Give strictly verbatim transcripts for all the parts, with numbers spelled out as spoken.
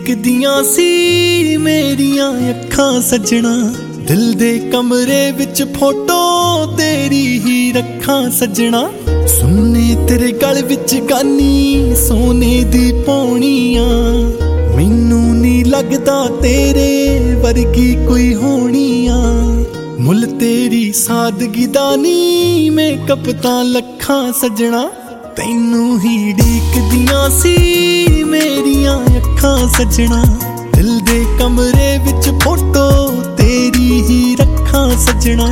ਡੀਕਦੀਆਂ ਸੀ ਮੇਰੀਆਂ ਅੱਖਾਂ ਸੱਜਣਾ। ਦਿਲ ਦੇ ਕਮਰੇ ਵਿੱਚ ਫੋਟੋ ਤੇਰੀ ਹੀ ਰੱਖਾਂ ਸੱਜਣਾ। ਸੁਣਨੇ ਤੇਰੇ ਗਲ ਵਿੱਚ ਗਾਨੀ ਸੋਨੇ ਦੀ ਪੌਣੀਆਂ। ਮੈਨੂੰ ਨੀ ਲੱਗਦਾ ਤੇਰੇ ਵਰਗੀ ਕੋਈ ਹੋਣੀਆਂ। ਮੁੱਲ ਤੇਰੀ ਸਾਦਗੀ ਦਾ ਨੀ ਮੇਕਅਪ ਤਾਂ ਲੱਖਾਂ ਸੱਜਣਾ। ਤੈਨੂੰ ਹੀ ਡੀਕਦੀਆਂ ਸੀ ਮੇਰੀਆਂ ਅੱਖਾਂ ਸੱਜਣਾ। ਦਿਲ ਦੇ ਕਮਰੇ ਵਿੱਚ ਫੋਟੋ ਤੇਰੀ ਹੀ ਰੱਖਾਂ ਸੱਜਣਾ।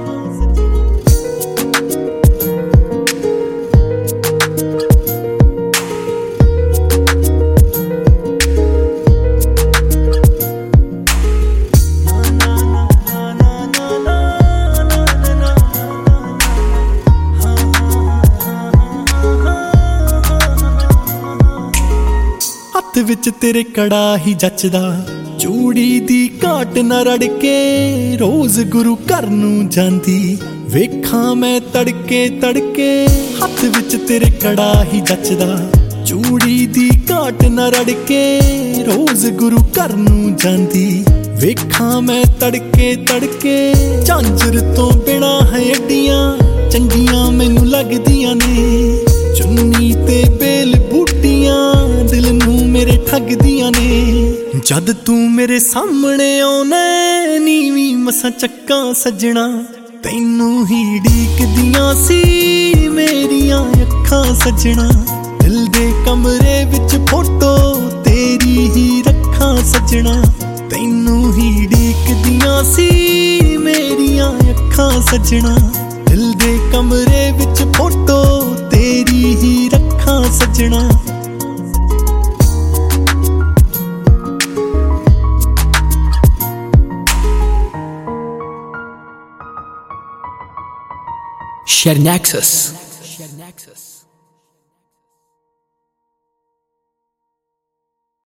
ਹੱਥ ਵਿੱਚ ਤੇਰੇ ਕੜਾ ਹੀ ਜੱਚਦਾ। ਚੂੜੀ ਦੀ ਘਾਟ ਨਾ ਰੜ ਕੇ ਰੋਜ਼ ਗੁਰੂ ਘਰ ਨੂੰ ਜਾਂਦੀ। ਵੇਖਾਂ ਮੈਂ ਤੜਕੇ ਤੜਕੇ ਹੱਥ ਵਿੱਚ ਤੇਰੇ ਕੜਾ ਹੀ ਜੱਚਦਾ। ਚੂੜੀ ਦੀ ਘਾਟ ਨਾ ਰੜ ਕੇ ਰੋਜ਼ ਗੁਰੂ ਘਰ ਨੂੰ ਜਾਂਦੀ। ਵੇਖਾਂ ਮੈਂ ਤੜਕੇ ਤੜਕੇ ਝਾਂਜਰ ਤੋਂ ਬਿਨਾਂ ਹੈ ਅੱਡੀਆਂ ਚੰਗੀਆਂ ਮੈਨੂੰ ਲੱਗਦੀਆਂ ਨੇ। ਚੁੰਨੀ ਤੇ ਬੇਲ ਬੂਟੀਆਂ ਦਿਲ ਨੂੰ ਮੇਰੇ ਠੱਗਦੀਆਂ ਨੇ। ਜਦ ਤੂੰ ਮੇਰੇ ਸਾਹਮਣੇ ਆਉਣਾ ਨੀਵੀਂ ਮਸਾਂ ਚੱਕਾਂ ਸੱਜਣਾ। ਤੈਨੂੰ ਹੀ ਡੀਕਦੀਆਂ ਸੀ ਮੇਰੀਆਂ ਅੱਖਾਂ ਸੱਜਣਾ। ਦਿਲ ਦੇ ਕਮਰੇ ਵਿੱਚ ਫੋਟੋ ਤੇਰੀ ਹੀ ਰੱਖਾਂ ਸੱਜਣਾ। ਤੈਨੂੰ ਹੀ ਡੀਕਦੀਆਂ ਸੀ ਮੇਰੀਆਂ ਅੱਖਾਂ ਸੱਜਣਾ। ਦਿਲ ਦੇ ਕਮਰੇ ਵਿੱਚ ਫੋਟੋ ਤੇਰੀ ਹੀ ਰੱਖਾਂ ਸੱਜਣਾ। Shared Nexus.